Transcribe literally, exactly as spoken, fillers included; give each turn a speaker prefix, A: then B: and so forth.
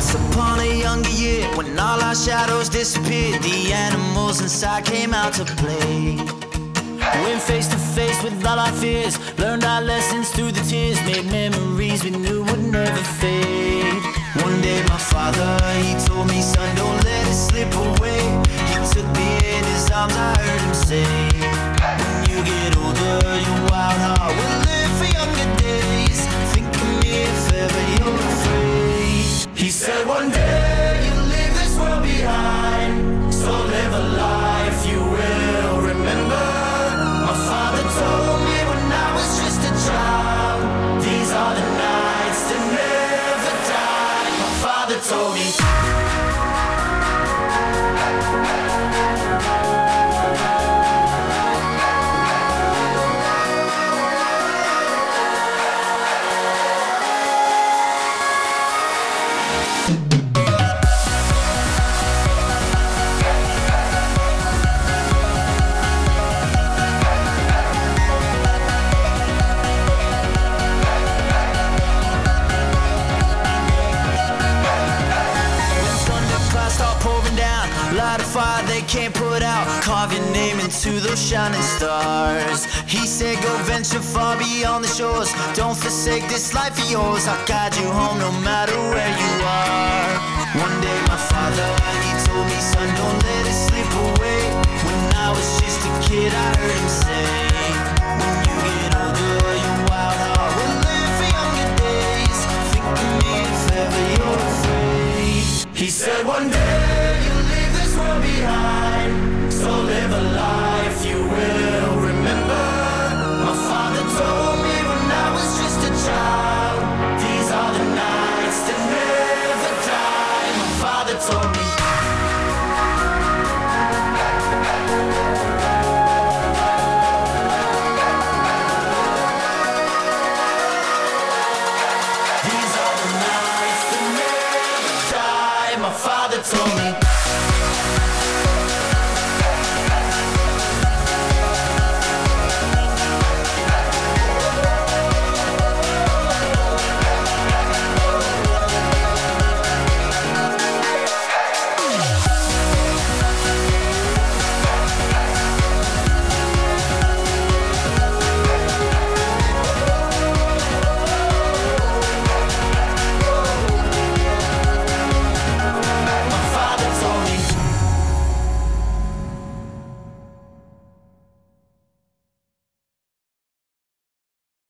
A: Once upon a younger year, when all our shadows disappeared, the animals inside came out to play. Went face to face with all our fears, learned our lessons through the tears, made memories we knew would never fade. One day my father, he told me, son, don't let it slip away. He took me in his arms, I heard him say, when you get older, your wild heart will live for younger days. Think of me if ever you're afraid. He said one day you'll leave this world behind, so live a life you will remember. My father told me when I was just a child, these are the nights that never die. My father told me. Light a fire they can't put out, carve your name into those shining stars. He said go venture far beyond the shores, don't forsake this life of yours. I'll guide you home no matter where you are. One day my father, he told me, son, don't let it slip away. When I was just a kid I heard him say, when you get older your wild heart will live for younger days. Think of me if ever you're afraid. He said one day behind, so live a life